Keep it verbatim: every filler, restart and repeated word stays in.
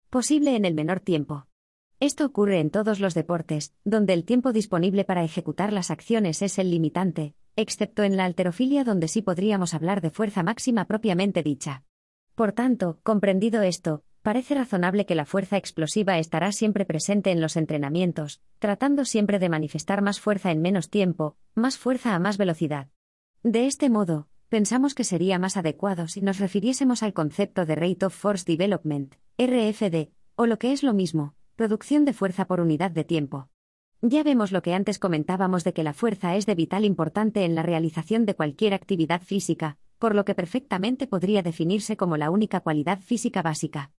posible en el menor tiempo. Esto ocurre en todos los deportes, donde el tiempo disponible para ejecutar las acciones es el limitante, excepto en la halterofilia donde sí podríamos hablar de fuerza máxima propiamente dicha. Por tanto, comprendido esto, parece razonable que la fuerza explosiva estará siempre presente en los entrenamientos, tratando siempre de manifestar más fuerza en menos tiempo, más fuerza a más velocidad. De este modo, pensamos que sería más adecuado si nos refiriésemos al concepto de Rate of Force Development, R F D, o lo que es lo mismo, producción de fuerza por unidad de tiempo. Ya vemos lo que antes comentábamos de que la fuerza es de vital importante en la realización de cualquier actividad física, por lo que perfectamente podría definirse como la única cualidad física básica.